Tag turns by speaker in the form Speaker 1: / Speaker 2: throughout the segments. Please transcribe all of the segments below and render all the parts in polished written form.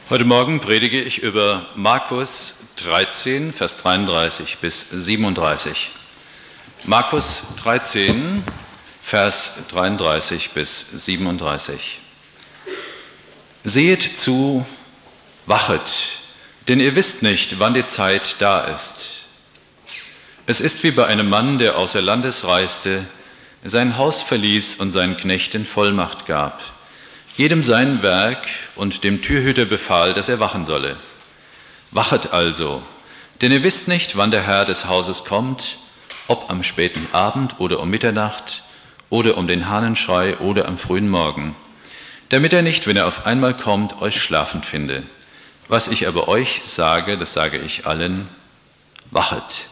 Speaker 1: Heute Morgen predige ich über Markus 13, Vers 33 bis 37. Markus 13, Vers 33 bis 37. Sehet zu, wachet, denn ihr wisst nicht, wann die Zeit da ist. Es ist wie bei einem Mann, der außer Landes reiste, sein Haus verließ und seinen Knechten Vollmacht gab, jedem sein Werk, und dem Türhüter befahl, dass er wachen solle. Wachet also, denn ihr wisst nicht, wann der Herr des Hauses kommt, ob am späten Abend oder um Mitternacht oder um den Hahnenschrei oder am frühen Morgen, damit er nicht, wenn er auf einmal kommt, euch schlafend finde. Was ich aber euch sage, das sage ich allen, wachet.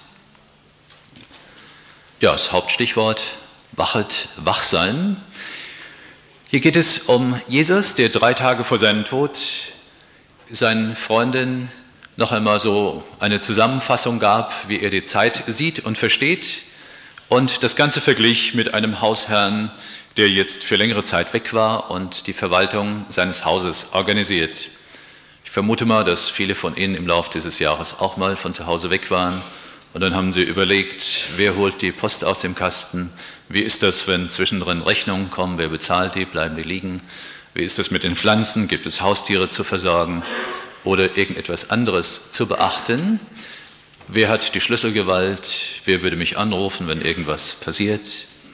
Speaker 1: Ja, das Hauptstichwort, wachet, wach sein. Hier geht es um Jesus, der 3 Tage vor seinem Tod seinen Freunden noch einmal so eine Zusammenfassung gab, wie er die Zeit sieht und versteht, und das Ganze verglich mit einem Hausherrn, der jetzt für längere Zeit weg war und die Verwaltung seines Hauses organisiert. Ich vermute mal, dass viele von Ihnen im Laufe dieses Jahres auch mal von zu Hause weg waren. Und dann haben sie überlegt, wer holt die Post aus dem Kasten? Wie ist das, wenn zwischendrin Rechnungen kommen? Wer bezahlt die? Bleiben die liegen? Wie ist das mit den Pflanzen? Gibt es Haustiere zu versorgen oder irgendetwas anderes zu beachten? Wer hat die Schlüsselgewalt? Wer würde mich anrufen, wenn irgendwas passiert?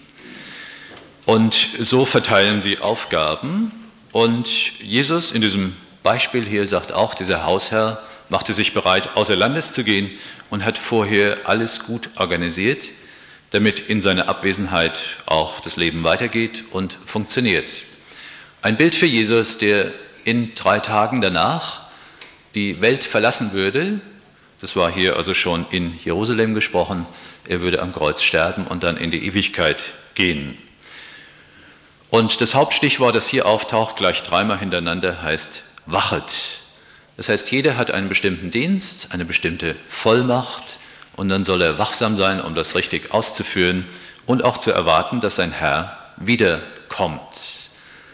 Speaker 1: Und so verteilen sie Aufgaben. Und Jesus in diesem Beispiel hier sagt auch, dieser Hausherr machte sich bereit, außer Landes zu gehen und hat vorher alles gut organisiert, damit in seiner Abwesenheit auch das Leben weitergeht und funktioniert. Ein Bild für Jesus, der in 3 Tagen danach die Welt verlassen würde. Das war hier also schon in Jerusalem gesprochen. Er würde am Kreuz sterben und dann in die Ewigkeit gehen. Und das Hauptstichwort, das hier auftaucht, gleich 3-mal hintereinander, heißt wachet. Das heißt, jeder hat einen bestimmten Dienst, eine bestimmte Vollmacht, und dann soll er wachsam sein, um das richtig auszuführen und auch zu erwarten, dass sein Herr wiederkommt.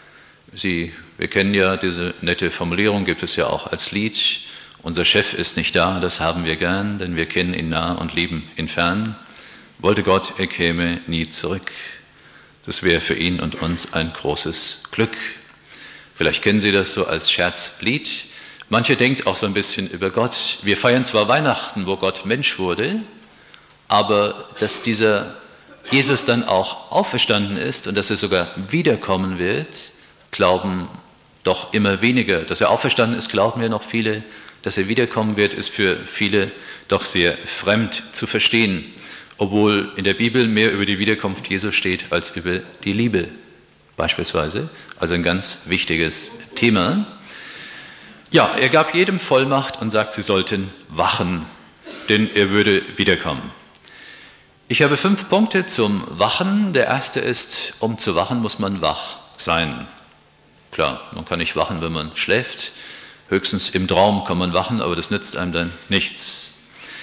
Speaker 1: Wir kennen ja diese nette Formulierung, gibt es ja auch als Lied: Unser Chef ist nicht da, das haben wir gern, denn wir kennen ihn nah und lieben ihn fern. Wollte Gott, er käme nie zurück. Das wäre für ihn und uns ein großes Glück. Vielleicht kennen Sie das so als Scherzlied. Manche denkt auch so ein bisschen über Gott. Wir feiern zwar Weihnachten, wo Gott Mensch wurde, aber dass dieser Jesus dann auch auferstanden ist und dass er sogar wiederkommen wird, glauben doch immer weniger. Dass er auferstanden ist, glauben ja noch viele. Dass er wiederkommen wird, ist für viele doch sehr fremd zu verstehen, obwohl in der Bibel mehr über die Wiederkunft Jesu steht als über die Liebe beispielsweise. Also ein ganz wichtiges Thema. Ja, er gab jedem Vollmacht und sagt, sie sollten wachen, denn er würde wiederkommen. Ich habe 5 Punkte zum Wachen. Der erste ist, um zu wachen, muss man wach sein. Klar, man kann nicht wachen, wenn man schläft. Höchstens im Traum kann man wachen, aber das nützt einem dann nichts.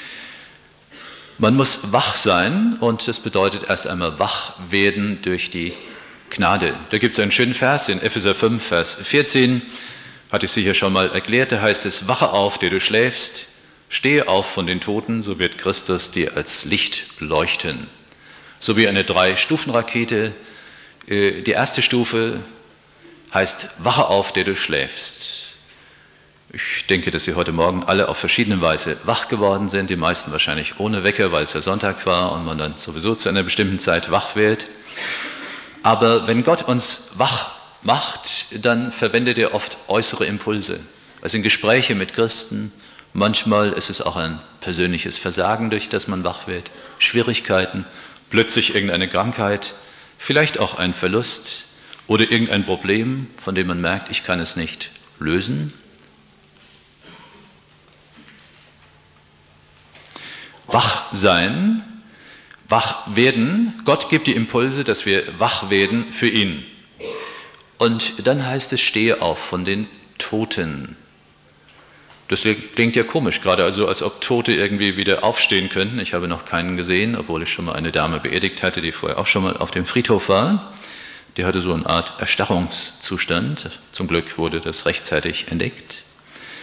Speaker 1: Man muss wach sein, und das bedeutet erst einmal wach werden durch die Gnade. Da gibt es einen schönen Vers in Epheser 5, Vers 14. Hatte ich sicher schon mal erklärt, da heißt es: Wache auf, der du schläfst, stehe auf von den Toten, so wird Christus dir als Licht leuchten. So wie eine 3-Stufen-Rakete. Die erste Stufe heißt: Wache auf, der du schläfst. Ich denke, dass Sie heute Morgen alle auf verschiedene Weise wach geworden sind, die meisten wahrscheinlich ohne Wecker, weil es ja Sonntag war und man dann sowieso zu einer bestimmten Zeit wach wird. Aber wenn Gott uns wach macht, dann verwendet er oft äußere Impulse. Also in Gespräche mit Christen, manchmal ist es auch ein persönliches Versagen, durch das man wach wird, Schwierigkeiten, plötzlich irgendeine Krankheit, vielleicht auch ein Verlust oder irgendein Problem, von dem man merkt, ich kann es nicht lösen. Wach sein, wach werden. Gott gibt die Impulse, dass wir wach werden für ihn. Und dann heißt es, stehe auf von den Toten. Das klingt ja komisch, gerade also, als ob Tote irgendwie wieder aufstehen könnten. Ich habe noch keinen gesehen, obwohl ich schon mal eine Dame beerdigt hatte, die vorher auch schon mal auf dem Friedhof war. Die hatte so eine Art Erstarrungszustand. Zum Glück wurde das rechtzeitig entdeckt.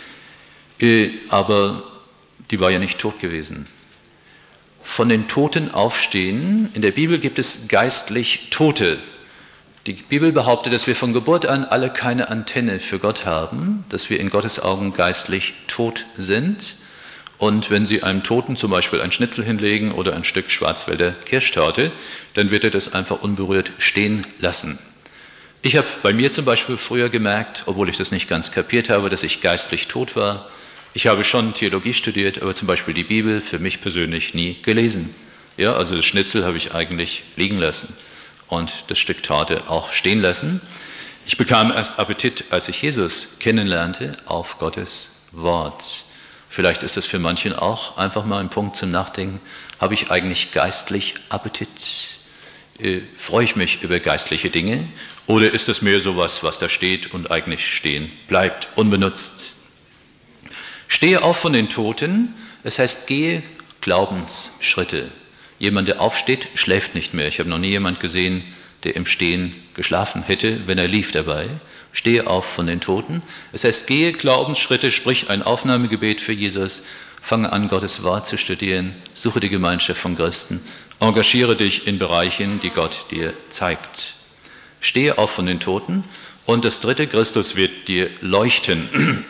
Speaker 1: aber die war ja nicht tot gewesen. Von den Toten aufstehen, in der Bibel gibt es geistlich Tote. Die Bibel behauptet, dass wir von Geburt an alle keine Antenne für Gott haben, dass wir in Gottes Augen geistlich tot sind. Und wenn Sie einem Toten zum Beispiel ein Schnitzel hinlegen oder ein Stück Schwarzwälder Kirschtorte, dann wird er das einfach unberührt stehen lassen. Ich habe bei mir zum Beispiel früher gemerkt, obwohl ich das nicht ganz kapiert habe, dass ich geistlich tot war. Ich habe schon Theologie studiert, aber zum Beispiel die Bibel für mich persönlich nie gelesen. Ja, also das Schnitzel habe ich eigentlich liegen lassen und das Stück Torte auch stehen lassen. Ich bekam erst Appetit, als ich Jesus kennenlernte, auf Gottes Wort. Vielleicht ist das für manchen auch einfach mal ein Punkt zum Nachdenken. Habe ich eigentlich geistlich Appetit? Freue ich mich über geistliche Dinge? Oder ist es mehr sowas, was da steht und eigentlich stehen bleibt, unbenutzt? Stehe auf von den Toten, das heißt, gehe Glaubensschritte. Jemand, der aufsteht, schläft nicht mehr. Ich habe noch nie jemanden gesehen, der im Stehen geschlafen hätte, wenn er lief dabei. Stehe auf von den Toten. Das heißt, gehe Glaubensschritte, sprich ein Aufnahmegebet für Jesus, fange an, Gottes Wort zu studieren, suche die Gemeinschaft von Christen, engagiere dich in Bereichen, die Gott dir zeigt. Stehe auf von den Toten. Und das dritte, Christus wird dir leuchten.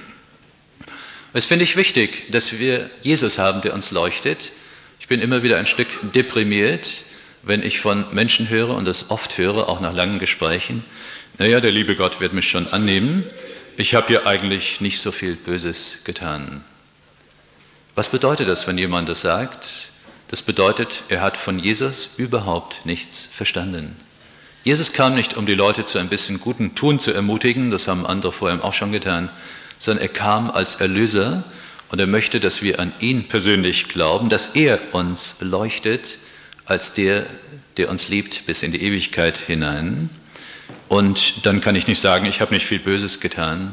Speaker 1: Es finde ich wichtig, dass wir Jesus haben, der uns leuchtet. Ich bin immer wieder ein Stück deprimiert, wenn ich von Menschen höre und das oft höre, auch nach langen Gesprächen. Naja, der liebe Gott wird mich schon annehmen. Ich habe ja eigentlich nicht so viel Böses getan. Was bedeutet das, wenn jemand das sagt? Das bedeutet, er hat von Jesus überhaupt nichts verstanden. Jesus kam nicht, um die Leute zu ein bisschen guten Tun zu ermutigen, das haben andere vor ihm auch schon getan, sondern er kam als Erlöser und er möchte, dass wir an ihn persönlich glauben, dass er uns leuchtet als der, der uns liebt bis in die Ewigkeit hinein. Und dann kann ich nicht sagen, ich habe nicht viel Böses getan.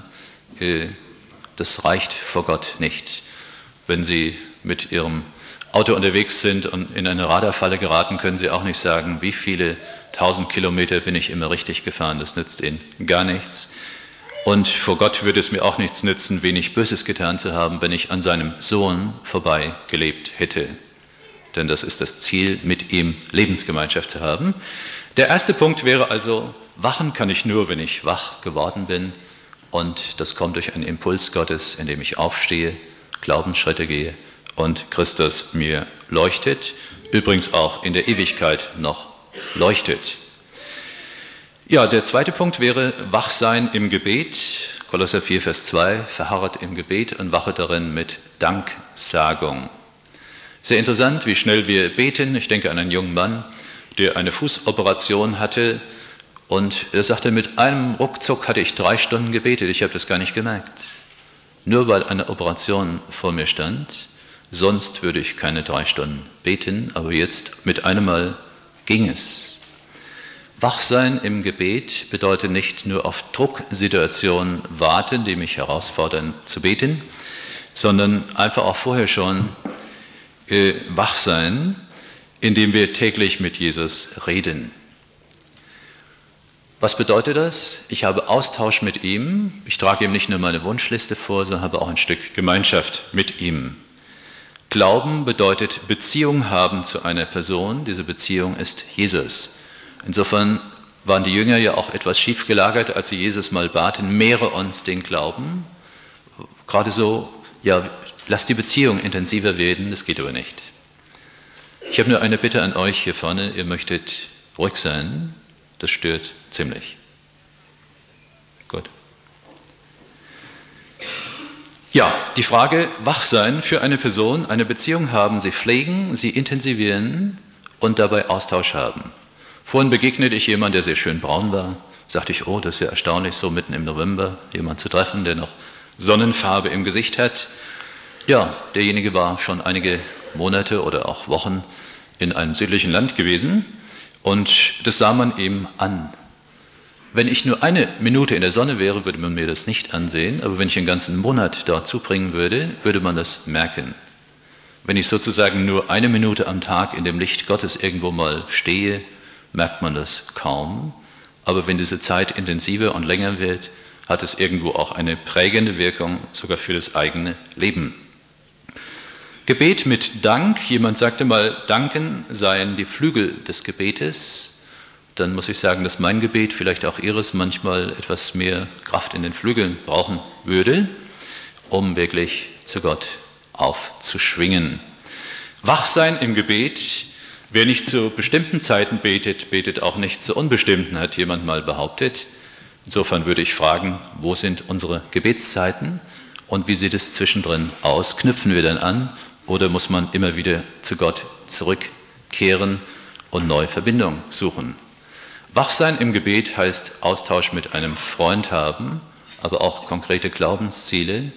Speaker 1: Das reicht vor Gott nicht. Wenn Sie mit Ihrem Auto unterwegs sind und in eine Radarfalle geraten, können Sie auch nicht sagen, wie viele 1000 Kilometer bin ich immer richtig gefahren. Das nützt Ihnen gar nichts. Und vor Gott würde es mir auch nichts nützen, wenig Böses getan zu haben, wenn ich an seinem Sohn vorbei gelebt hätte. Denn das ist das Ziel, mit ihm Lebensgemeinschaft zu haben. Der erste Punkt wäre also, wachen kann ich nur, wenn ich wach geworden bin. Und das kommt durch einen Impuls Gottes, indem ich aufstehe, Glaubensschritte gehe und Christus mir leuchtet. Übrigens auch in der Ewigkeit noch leuchtet. Ja, der zweite Punkt wäre Wachsein im Gebet. Kolosser 4, Vers 2, verharret im Gebet und wache darin mit Danksagung. Sehr interessant, wie schnell wir beten. Ich denke an einen jungen Mann, der eine Fußoperation hatte und er sagte, mit einem Ruckzuck hatte ich 3 Stunden gebetet. Ich habe das gar nicht gemerkt. Nur weil eine Operation vor mir stand. Sonst würde ich keine 3 Stunden beten, aber jetzt mit einem Mal ging es. Wachsein im Gebet bedeutet nicht nur auf Drucksituationen warten, die mich herausfordern zu beten, sondern einfach auch vorher schon wach sein, indem wir täglich mit Jesus reden. Was bedeutet das? Ich habe Austausch mit ihm, ich trage ihm nicht nur meine Wunschliste vor, sondern habe auch ein Stück Gemeinschaft mit ihm. Glauben bedeutet Beziehung haben zu einer Person, diese Beziehung ist Jesus. Insofern waren die Jünger ja auch etwas schief gelagert, als sie Jesus mal baten, mehre uns den Glauben. Gerade so, ja, lasst die Beziehung intensiver werden, das geht aber nicht. Ich habe nur eine Bitte an euch hier vorne, ihr möchtet ruhig sein, das stört ziemlich. Gut. Ja, die Frage, wach sein für eine Person, eine Beziehung haben, sie pflegen, sie intensivieren und dabei Austausch haben. Vorhin begegnete ich jemandem, der sehr schön braun war. Sagte ich, oh, das ist ja erstaunlich, so mitten im November jemanden zu treffen, der noch Sonnenfarbe im Gesicht hat. Ja, derjenige war schon einige Monate oder auch Wochen in einem südlichen Land gewesen und das sah man ihm an. Wenn ich nur eine Minute in der Sonne wäre, würde man mir das nicht ansehen, aber wenn ich einen ganzen Monat dort zubringen würde, würde man das merken. Wenn ich sozusagen nur eine Minute am Tag in dem Licht Gottes irgendwo mal stehe, merkt man das kaum. Aber wenn diese Zeit intensiver und länger wird, hat es irgendwo auch eine prägende Wirkung, sogar für das eigene Leben. Gebet mit Dank. Jemand sagte mal, Danken seien die Flügel des Gebetes. Dann muss ich sagen, dass mein Gebet, vielleicht auch Ihres, manchmal etwas mehr Kraft in den Flügeln brauchen würde, um wirklich zu Gott aufzuschwingen. Wachsein im Gebet. Wer nicht zu bestimmten Zeiten betet, betet auch nicht zu unbestimmten, hat jemand mal behauptet. Insofern würde ich fragen, wo sind unsere Gebetszeiten und wie sieht es zwischendrin aus? Knüpfen wir dann an oder muss man immer wieder zu Gott zurückkehren und neue Verbindung suchen? Wachsein im Gebet heißt Austausch mit einem Freund haben, aber auch konkrete Glaubensziele.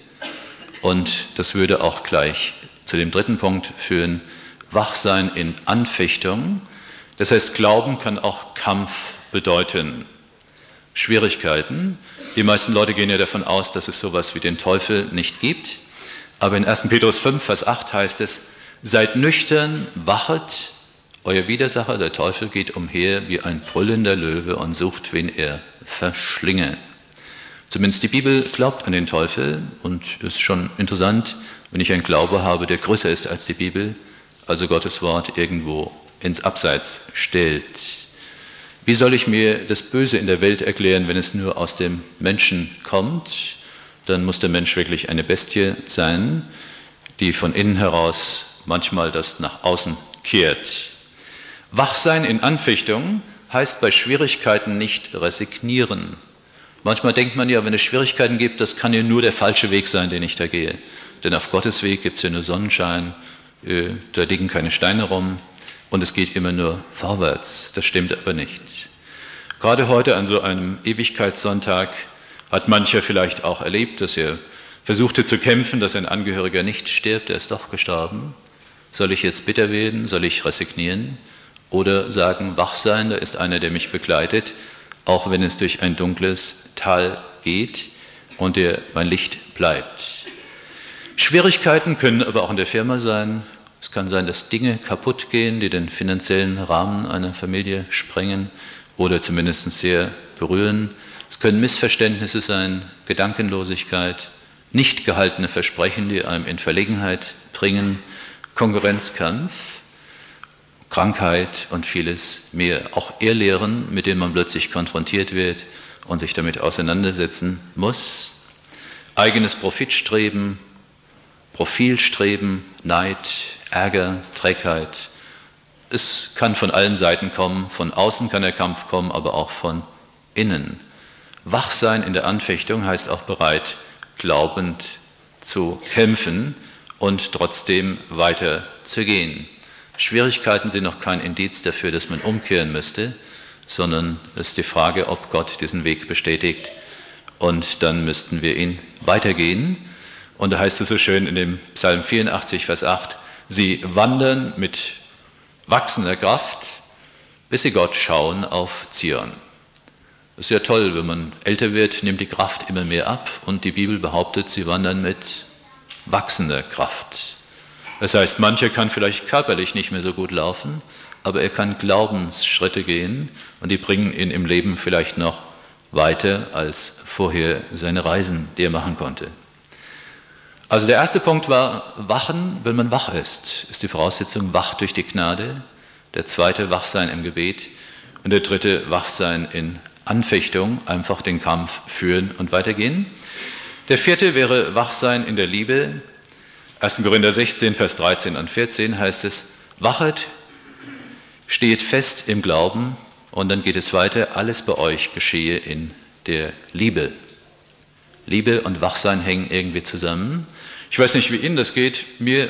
Speaker 1: Und das würde auch gleich zu dem dritten Punkt führen, Wachsein in Anfechtung. Das heißt, Glauben kann auch Kampf bedeuten. Schwierigkeiten. Die meisten Leute gehen ja davon aus, dass es sowas wie den Teufel nicht gibt. Aber in 1. Petrus 5, Vers 8 heißt es, seid nüchtern, wachet, euer Widersacher, der Teufel, geht umher wie ein brüllender Löwe und sucht, wen er verschlinge. Zumindest die Bibel glaubt an den Teufel und es ist schon interessant, wenn ich einen Glaube habe, der größer ist als die Bibel, also Gottes Wort irgendwo ins Abseits stellt. Wie soll ich mir das Böse in der Welt erklären, wenn es nur aus dem Menschen kommt? Dann muss der Mensch wirklich eine Bestie sein, die von innen heraus manchmal das nach außen kehrt. Wachsein in Anfechtung heißt bei Schwierigkeiten nicht resignieren. Manchmal denkt man ja, wenn es Schwierigkeiten gibt, das kann ja nur der falsche Weg sein, den ich da gehe. Denn auf Gottes Weg gibt es ja nur Sonnenschein, da liegen keine Steine rum und es geht immer nur vorwärts. Das stimmt aber nicht. Gerade heute an so einem Ewigkeitssonntag hat mancher vielleicht auch erlebt, dass er versuchte zu kämpfen, dass ein Angehöriger nicht stirbt, er ist doch gestorben. Soll ich jetzt bitter werden? Soll ich resignieren? Oder sagen, wach sein, da ist einer, der mich begleitet, auch wenn es durch ein dunkles Tal geht und der mein Licht bleibt. Schwierigkeiten können aber auch in der Firma sein. Es kann sein, dass Dinge kaputt gehen, die den finanziellen Rahmen einer Familie sprengen oder zumindest sehr berühren. Es können Missverständnisse sein, Gedankenlosigkeit, nicht gehaltene Versprechen, die einem in Verlegenheit bringen, Konkurrenzkampf, Krankheit und vieles mehr. Auch Irrlehren, mit denen man plötzlich konfrontiert wird und sich damit auseinandersetzen muss. Eigenes Profitstreben, Profilstreben, Neid, Ärger, Trägheit. Es kann von allen Seiten kommen, von außen kann der Kampf kommen, aber auch von innen. Wachsein in der Anfechtung heißt auch bereit, glaubend zu kämpfen und trotzdem weiter zu gehen. Schwierigkeiten sind noch kein Indiz dafür, dass man umkehren müsste, sondern es ist die Frage, ob Gott diesen Weg bestätigt und dann müssten wir ihn weitergehen. Und da heißt es so schön in dem Psalm 84, Vers 8, sie wandern mit wachsender Kraft, bis sie Gott schauen auf Zion. Das ist ja toll, wenn man älter wird, nimmt die Kraft immer mehr ab und die Bibel behauptet, sie wandern mit wachsender Kraft. Das heißt, mancher kann vielleicht körperlich nicht mehr so gut laufen, aber er kann Glaubensschritte gehen und die bringen ihn im Leben vielleicht noch weiter als vorher seine Reisen, die er machen konnte. Also der erste Punkt war Wachen, wenn man wach ist die Voraussetzung wach durch die Gnade. Der zweite Wachsein im Gebet und der dritte Wachsein in Anfechtung, einfach den Kampf führen und weitergehen. Der vierte wäre Wachsein in der Liebe. 1. Korinther 16, Vers 13 und 14 heißt es, wachet, stehet fest im Glauben und dann geht es weiter, alles bei euch geschehe in der Liebe. Liebe und Wachsein hängen irgendwie zusammen. Ich weiß nicht, wie Ihnen das geht.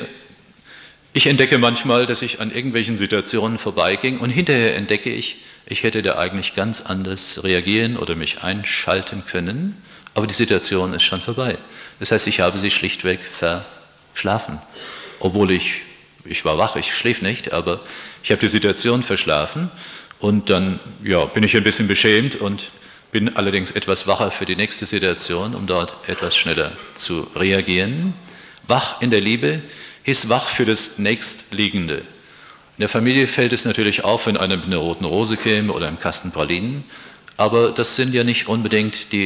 Speaker 1: Ich entdecke manchmal, dass ich an irgendwelchen Situationen vorbeiging und hinterher entdecke ich hätte da eigentlich ganz anders reagieren oder mich einschalten können, aber die Situation ist schon vorbei. Das heißt, ich habe sie schlichtweg verschlafen. Obwohl ich war wach, ich schlief nicht, aber ich habe die Situation verschlafen und dann bin ich ein bisschen beschämt und bin allerdings etwas wacher für die nächste Situation, um dort etwas schneller zu reagieren. Wach in der Liebe ist wach für das Nächstliegende. In der Familie fällt es natürlich auf, wenn einer mit einer roten Rose käme oder einem Kasten Pralinen, aber das sind ja nicht unbedingt die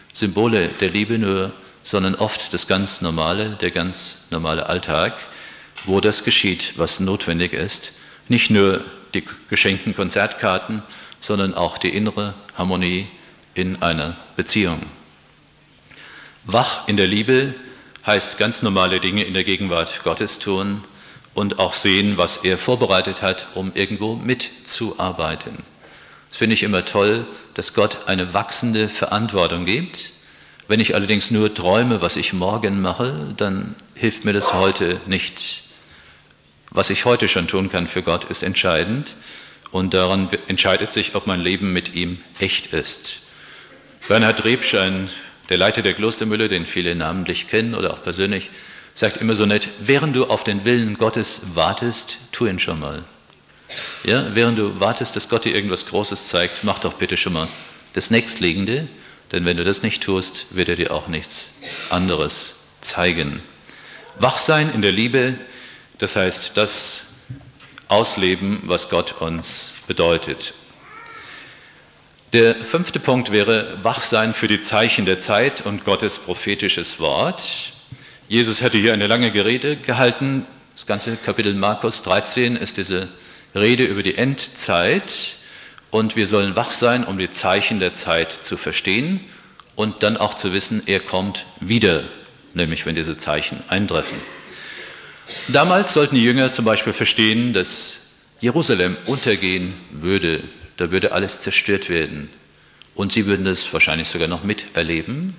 Speaker 1: Symbole der Liebe nur, sondern oft das ganz Normale, der ganz normale Alltag, wo das geschieht, was notwendig ist. Nicht nur die geschenkten Konzertkarten, sondern auch die innere Harmonie in einer Beziehung. Wach in der Liebe heißt ganz normale Dinge in der Gegenwart Gottes tun und auch sehen, was er vorbereitet hat, um irgendwo mitzuarbeiten. Das finde ich immer toll, dass Gott eine wachsende Verantwortung gibt. Wenn ich allerdings nur träume, was ich morgen mache, dann hilft mir das heute nicht. Was ich heute schon tun kann für Gott, ist entscheidend und daran entscheidet sich, ob mein Leben mit ihm echt ist. Bernhard Rebsch, der Leiter der Klostermühle, den viele namentlich kennen oder auch persönlich, sagt immer so nett, während du auf den Willen Gottes wartest, tu ihn schon mal. Ja, während du wartest, dass Gott dir irgendwas Großes zeigt, mach doch bitte schon mal das Nächstliegende, denn wenn du das nicht tust, wird er dir auch nichts anderes zeigen. Wachsein in der Liebe, das heißt das Ausleben, was Gott uns bedeutet. Der 5. Punkt wäre Wachsein für die Zeichen der Zeit und Gottes prophetisches Wort. Jesus hatte hier eine lange Rede gehalten. Das ganze Kapitel Markus 13 ist diese Rede über die Endzeit. Und wir sollen wach sein, um die Zeichen der Zeit zu verstehen und dann auch zu wissen, er kommt wieder, nämlich wenn diese Zeichen eintreffen. Damals sollten die Jünger zum Beispiel verstehen, dass Jerusalem untergehen würde. Da würde alles zerstört werden. Und sie würden das wahrscheinlich sogar noch miterleben.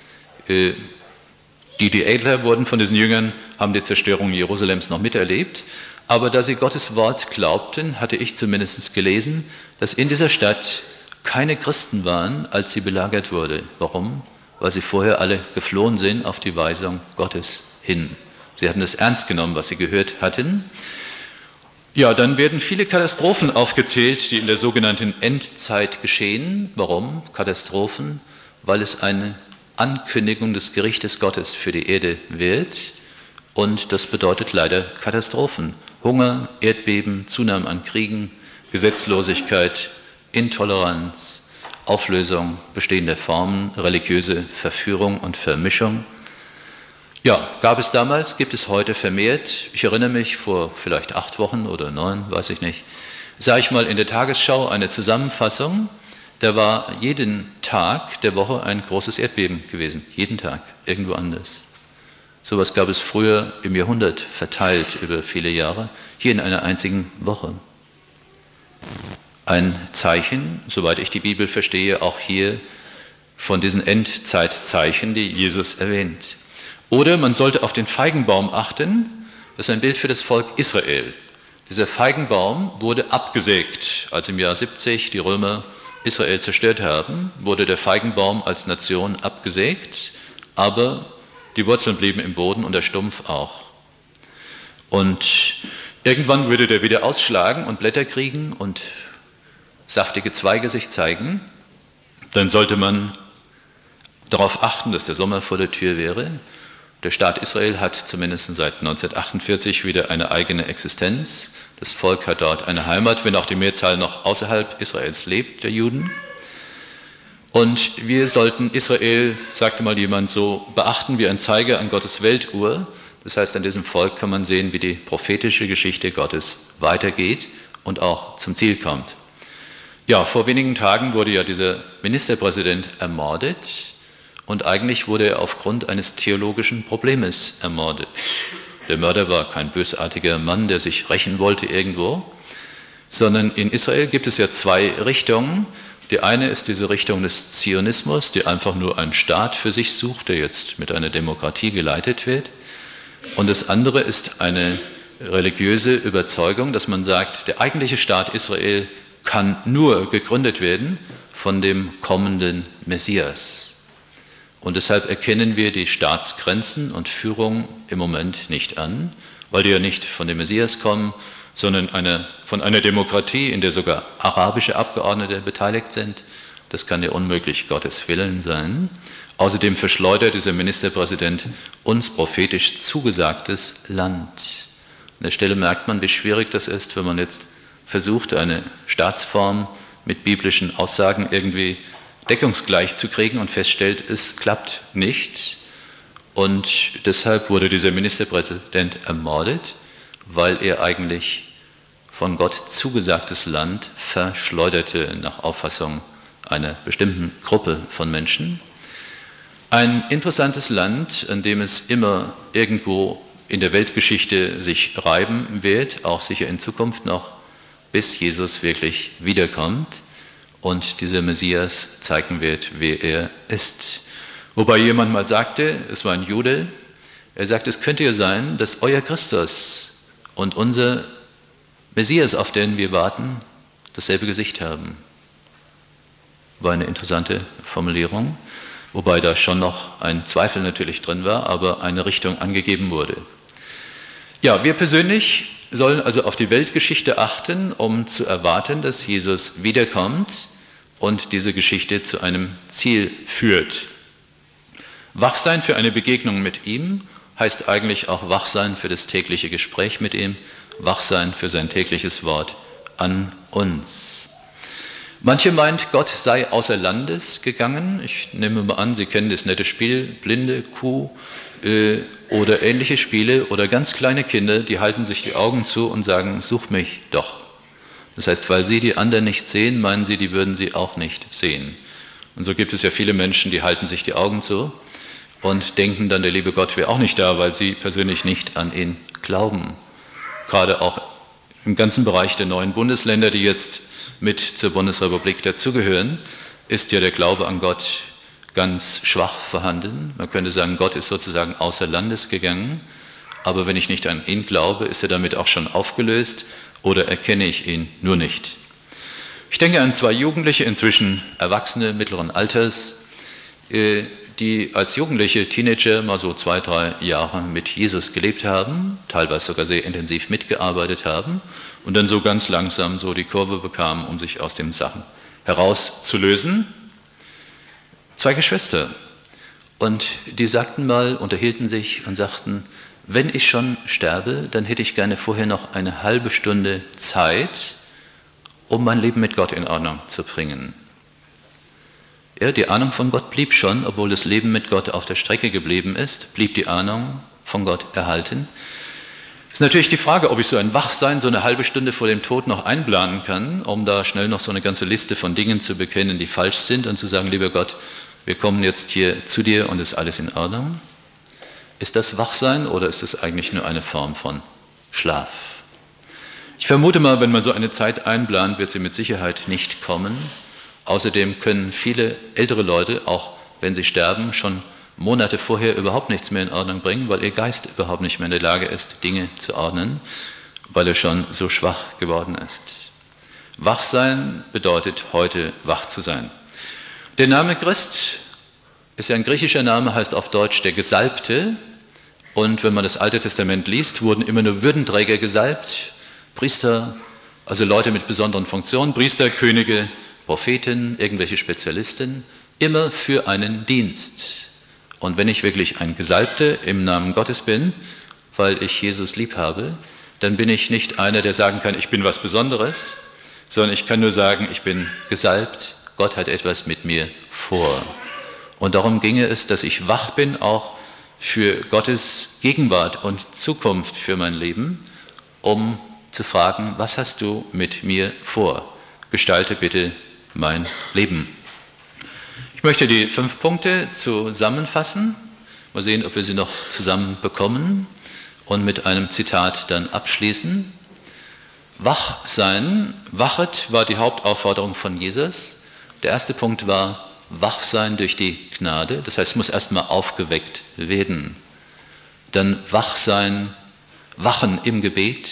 Speaker 1: Die älter wurden von diesen Jüngern, haben die Zerstörung Jerusalems noch miterlebt. Aber da sie Gottes Wort glaubten, hatte ich zumindest gelesen, dass in dieser Stadt keine Christen waren, als sie belagert wurde. Warum? Weil sie vorher alle geflohen sind auf die Weisung Gottes hin. Sie hatten es ernst genommen, was sie gehört hatten. Ja, dann werden viele Katastrophen aufgezählt, die in der sogenannten Endzeit geschehen. Warum Katastrophen? Weil es eine Ankündigung des Gerichtes Gottes für die Erde wird. Und das bedeutet leider Katastrophen. Hunger, Erdbeben, Zunahme an Kriegen, Gesetzlosigkeit, Intoleranz, Auflösung bestehender Formen, religiöse Verführung und Vermischung. Ja, gab es damals, gibt es heute vermehrt. Ich erinnere mich, vor vielleicht 8 Wochen oder 9, weiß ich nicht, sah ich mal in der Tagesschau eine Zusammenfassung. Da war jeden Tag der Woche ein großes Erdbeben gewesen. Jeden Tag, irgendwo anders. Sowas gab es früher im Jahrhundert verteilt über viele Jahre, hier in einer einzigen Woche. Ein Zeichen, soweit ich die Bibel verstehe, auch hier von diesen Endzeitzeichen, die Jesus erwähnt. Oder man sollte auf den Feigenbaum achten, das ist ein Bild für das Volk Israel. Dieser Feigenbaum wurde abgesägt, als im Jahr 70 die Römer Israel zerstört haben, wurde der Feigenbaum als Nation abgesägt, aber die Wurzeln blieben im Boden und der Stumpf auch. Und irgendwann würde der wieder ausschlagen und Blätter kriegen und saftige Zweige sich zeigen. Dann sollte man darauf achten, dass der Sommer vor der Tür wäre. Der Staat Israel hat zumindest seit 1948 wieder eine eigene Existenz. Das Volk hat dort eine Heimat, wenn auch die Mehrzahl noch außerhalb Israels lebt, der Juden. Und wir sollten Israel, sagte mal jemand so, beachten wie ein Zeiger an Gottes Weltuhr. Das heißt, an diesem Volk kann man sehen, wie die prophetische Geschichte Gottes weitergeht und auch zum Ziel kommt. Ja, vor wenigen Tagen wurde ja dieser Ministerpräsident ermordet und eigentlich wurde er aufgrund eines theologischen Problems ermordet. Der Mörder war kein bösartiger Mann, der sich rächen wollte irgendwo, sondern in Israel gibt es ja 2 Richtungen. Die eine ist diese Richtung des Zionismus, die einfach nur einen Staat für sich sucht, der jetzt mit einer Demokratie geleitet wird. Und das andere ist eine religiöse Überzeugung, dass man sagt, der eigentliche Staat Israel kann nur gegründet werden von dem kommenden Messias. Und deshalb erkennen wir die Staatsgrenzen und Führung im Moment nicht an, weil die ja nicht von dem Messias kommen, sondern von einer Demokratie, in der sogar arabische Abgeordnete beteiligt sind. Das kann ja unmöglich Gottes Willen sein. Außerdem verschleudert dieser Ministerpräsident uns prophetisch zugesagtes Land. An der Stelle merkt man, wie schwierig das ist, wenn man jetzt versucht, eine Staatsform mit biblischen Aussagen irgendwie deckungsgleich zu kriegen und feststellt, es klappt nicht. Und deshalb wurde dieser Ministerpräsident ermordet, weil er eigentlich von Gott zugesagtes Land verschleuderte nach Auffassung einer bestimmten Gruppe von Menschen. Ein interessantes Land, an dem es immer irgendwo in der Weltgeschichte sich reiben wird, auch sicher in Zukunft noch, bis Jesus wirklich wiederkommt und dieser Messias zeigen wird, wer er ist. Wobei jemand mal sagte, es war ein Jude, er sagte, es könnte ja sein, dass euer Christus und unser Messias, auf den wir warten, dasselbe Gesicht haben. War eine interessante Formulierung, wobei da schon noch ein Zweifel natürlich drin war, aber eine Richtung angegeben wurde. Ja, wir persönlich sollen also auf die Weltgeschichte achten, um zu erwarten, dass Jesus wiederkommt und diese Geschichte zu einem Ziel führt. Wachsein für eine Begegnung mit ihm heißt eigentlich auch Wachsein für das tägliche Gespräch mit ihm, Wachsein für sein tägliches Wort an uns. Manche meint, Gott sei außer Landes gegangen. Ich nehme mal an, Sie kennen das nette Spiel, blinde Kuh oder ähnliche Spiele oder ganz kleine Kinder, die halten sich die Augen zu und sagen, such mich doch. Das heißt, weil sie die anderen nicht sehen, meinen sie, die würden sie auch nicht sehen. Und so gibt es ja viele Menschen, die halten sich die Augen zu und denken dann, der liebe Gott wäre auch nicht da, weil sie persönlich nicht an ihn glauben. Gerade auch im ganzen Bereich der neuen Bundesländer, die jetzt mit zur Bundesrepublik dazugehören, ist ja der Glaube an Gott ganz schwach vorhanden. Man könnte sagen, Gott ist sozusagen außer Landes gegangen, aber wenn ich nicht an ihn glaube, ist er damit auch schon aufgelöst oder erkenne ich ihn nur nicht. Ich denke an zwei Jugendliche, inzwischen Erwachsene mittleren Alters, die als Jugendliche, Teenager mal so 2-3 Jahre mit Jesus gelebt haben, teilweise sogar sehr intensiv mitgearbeitet haben und dann so ganz langsam so die Kurve bekamen, um sich aus den Sachen herauszulösen. Zwei Geschwister. Und die sagten mal, unterhielten sich und sagten, wenn ich schon sterbe, dann hätte ich gerne vorher noch eine halbe Stunde Zeit, um mein Leben mit Gott in Ordnung zu bringen. Ja, die Ahnung von Gott blieb schon, obwohl das Leben mit Gott auf der Strecke geblieben ist, blieb die Ahnung von Gott erhalten. Es ist natürlich die Frage, ob ich so ein Wachsein so eine halbe Stunde vor dem Tod noch einplanen kann, um da schnell noch so eine ganze Liste von Dingen zu bekennen, die falsch sind und zu sagen, lieber Gott, wir kommen jetzt hier zu dir und ist alles in Ordnung. Ist das Wachsein oder ist es eigentlich nur eine Form von Schlaf? Ich vermute mal, wenn man so eine Zeit einplant, wird sie mit Sicherheit nicht kommen. Außerdem können viele ältere Leute, auch wenn sie sterben, schon Monate vorher überhaupt nichts mehr in Ordnung bringen, weil ihr Geist überhaupt nicht mehr in der Lage ist, Dinge zu ordnen, weil er schon so schwach geworden ist. Wachsein bedeutet, heute wach zu sein. Der Name Christ ist ja ein griechischer Name, heißt auf Deutsch der Gesalbte. Und wenn man das Alte Testament liest, wurden immer nur Würdenträger gesalbt, Priester, also Leute mit besonderen Funktionen, Priester, Könige, Propheten, irgendwelche Spezialisten, immer für einen Dienst. Und wenn ich wirklich ein Gesalbter im Namen Gottes bin, weil ich Jesus lieb habe, dann bin ich nicht einer, der sagen kann, ich bin was Besonderes, sondern ich kann nur sagen, ich bin gesalbt, Gott hat etwas mit mir vor. Und darum ginge es, dass ich wach bin, auch für Gottes Gegenwart und Zukunft für mein Leben, um zu fragen, was hast du mit mir vor? Gestalte bitte mein Leben. Ich möchte die 5 Punkte zusammenfassen. Mal sehen, ob wir sie noch zusammen bekommen und mit einem Zitat dann abschließen. Wach sein, wachet war die Hauptaufforderung von Jesus. Der erste Punkt war, wach sein durch die Gnade, das heißt, es muss erstmal aufgeweckt werden. Dann wach sein, wachen im Gebet,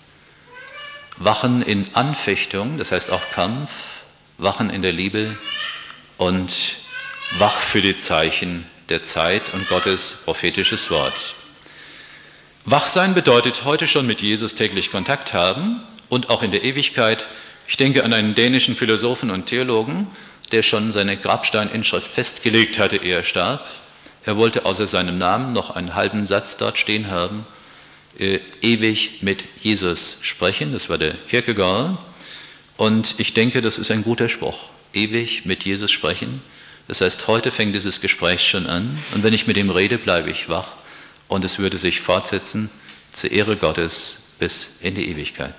Speaker 1: wachen in Anfechtung, das heißt auch Kampf, wachen in der Liebe und wach für die Zeichen der Zeit und Gottes prophetisches Wort. Wachsein bedeutet heute schon mit Jesus täglich Kontakt haben und auch in der Ewigkeit. Ich denke an einen dänischen Philosophen und Theologen, der schon seine Grabsteininschrift festgelegt hatte, ehe er starb. Er wollte außer seinem Namen noch einen halben Satz dort stehen haben, ewig mit Jesus sprechen, das war der Kierkegaard. Und ich denke, das ist ein guter Spruch. ewig mit Jesus sprechen. Das heißt, heute fängt dieses Gespräch schon an und wenn ich mit ihm rede, bleibe ich wach und es würde sich fortsetzen zur Ehre Gottes bis in die Ewigkeit.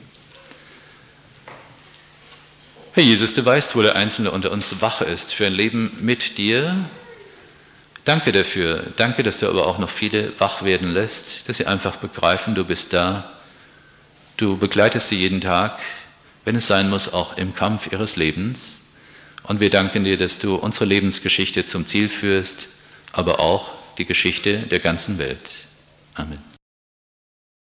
Speaker 1: Herr Jesus, du weißt, wo der Einzelne unter uns wach ist für ein Leben mit dir. Danke dafür. Danke, dass du aber auch noch viele wach werden lässt, dass sie einfach begreifen, du bist da. Du begleitest sie jeden Tag, wenn es sein muss, auch im Kampf ihres Lebens. Und wir danken dir, dass du unsere Lebensgeschichte zum Ziel führst, aber auch die Geschichte der ganzen Welt. Amen.